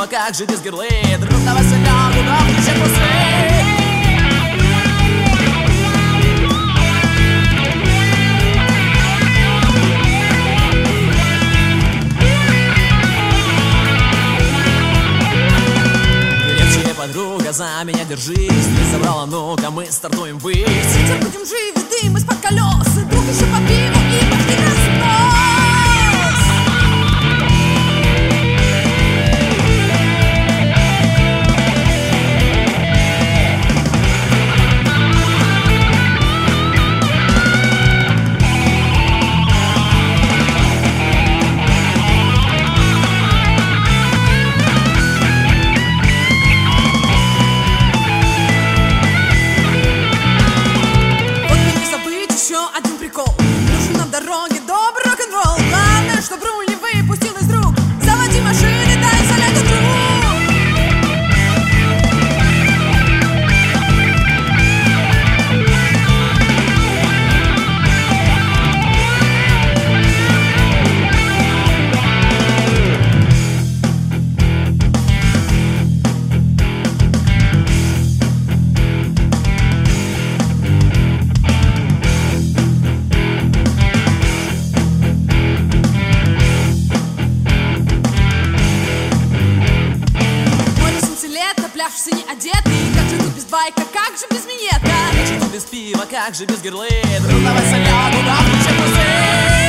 пива, как же без гирлы? Друг, давай солянку, да включай трусы. Подруга, за меня держись. Ты собрала, ну-ка мы стартуем ввысь. Ветер будем живы, дым из-под колес. И друг еще по пиву и почти разнос. Нужен на дороге добрый рок-н-ролл. Главное, чтоб руль не выпустил из рук. Заводи машины, дай солянку, друг. Пляж все не одетый. Как же тут без байка, как же без минета? Как же тут без пива, как же без гирлы? Друг, давай солянку, да включай трусы.